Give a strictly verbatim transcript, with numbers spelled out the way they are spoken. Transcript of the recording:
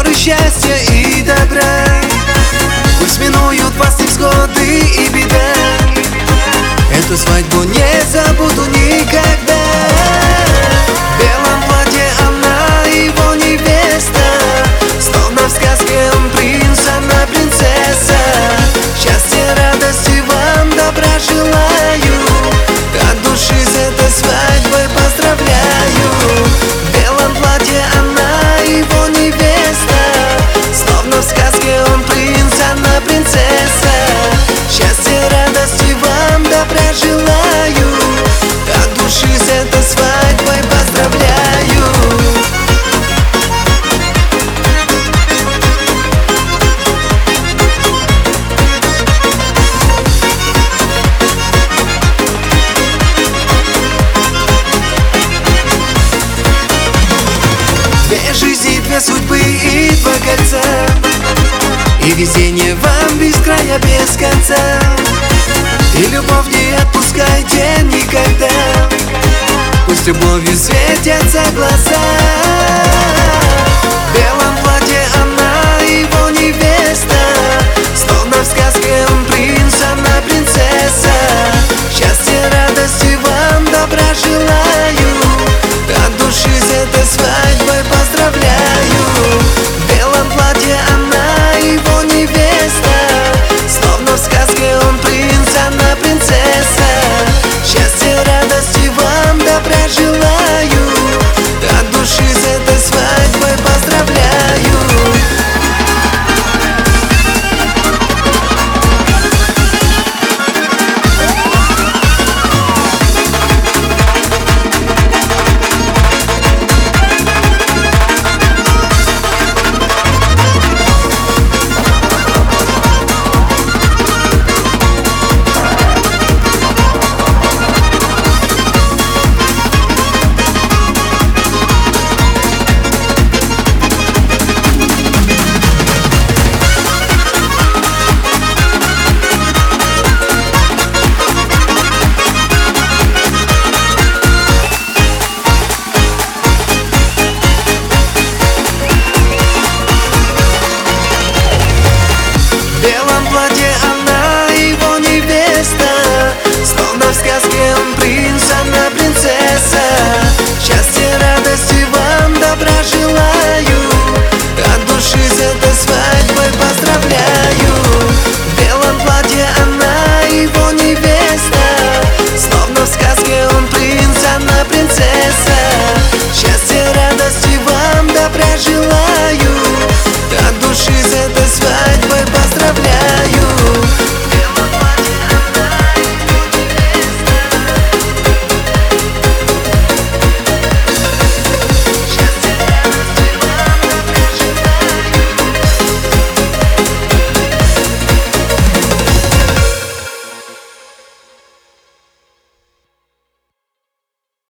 минуты счастья и добра. Пусть минуют вас невзгоды и беда, эту свадьбу не забуду никогда. В белом платье она его невеста, словно в сказке он принц, она принцесса. Счастья, радости вам, добра желаю, от души с этой свадьбой поздравляю. В белом платье она его невеста, словно в сказке он принц, она принцесса. Счастья, радости вам, добра желаю, от души с этой свадьбой поздравляю. Две жизни, две судьбы и два кольца, и везение вам без края, без конца. И любовь не отпускайте никогда, пусть любовью светятся глаза.